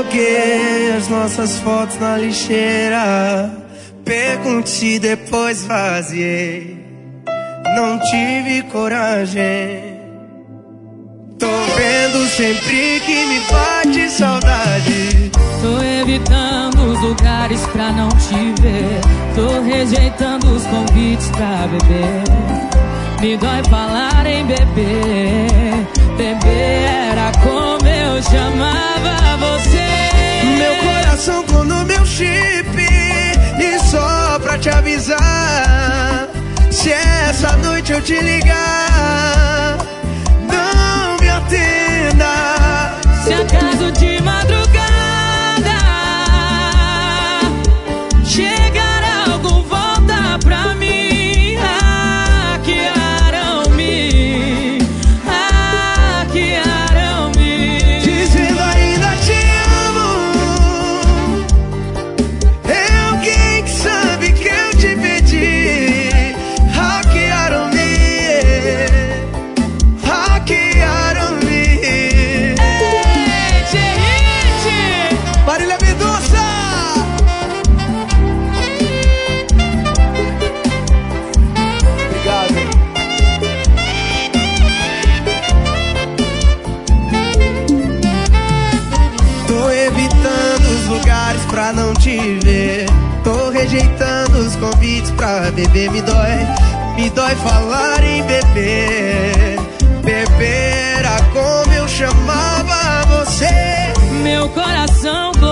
Joguei as nossas fotos na lixeira, perguntei, depois vaziei. Não tive coragem. Tô vendo sempre que me bate saudade. Tô evitando os lugares pra não te ver. Tô rejeitando os convites pra beber. Me dói falar em beber. Beber era como eu chamava você. Meu coração com no meu chip. E só pra te avisar, se essa noite eu te ligar, não me atenda. Se acaso de madrugada chegar algum, volta pra mim. Hackearam-me, hackearam-me, dizendo ainda te amo. Eu quem que sabe que eu te pedi. Hackearam-me, hackearam-me. Marília Mendonça! Obrigado. Tô evitando os lugares pra não te ver. Tô rejeitando os convites pra beber. Me dói falar em beber. Beber era como eu chamava você. meu coração